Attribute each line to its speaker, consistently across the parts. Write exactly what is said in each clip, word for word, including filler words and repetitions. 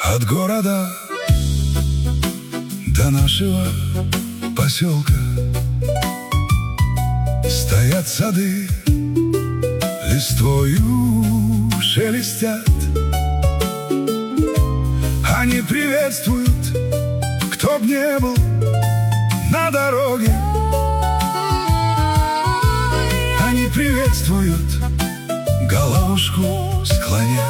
Speaker 1: От города до нашего поселка стоят сады, листвою шелестят. Они приветствуют, кто б не был на дороге. Они приветствуют, головушку склоня.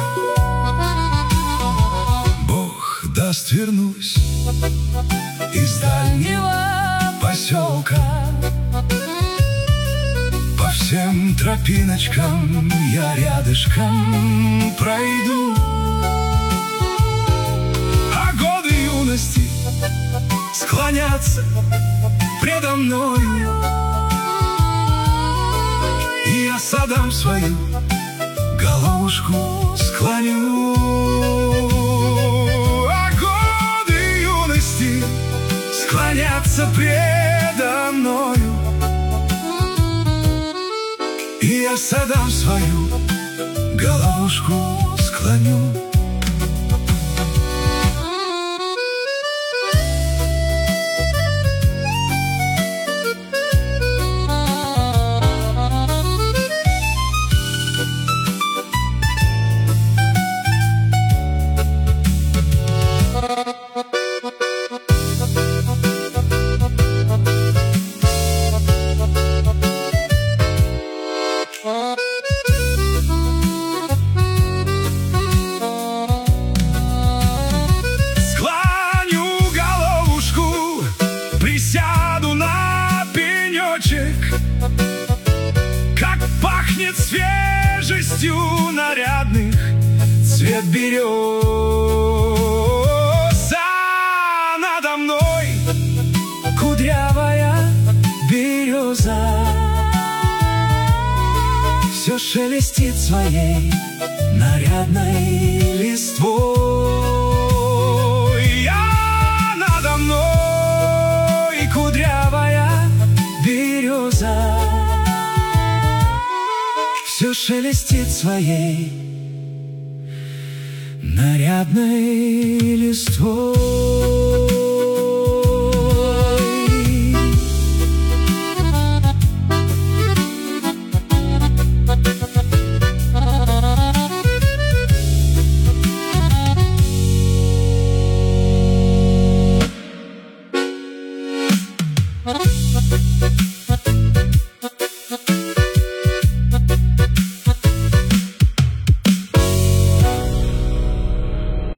Speaker 1: Бог даст, вернусь из дальнего поселка. По всем тропиночкам я рядышком пройду, а годы юности склонятся предо мною, и я садам свою головушку склоню. А годы юности склонятся предо мною, и я садам свою головушку склоню. Сяду на пенечек, как пахнет свежестью нарядных цвет берез. А надо мной кудрявая береза все шелестит своей нарядной листвой. А надо мной кудрявая береза все шелестит своей нарядной листвой.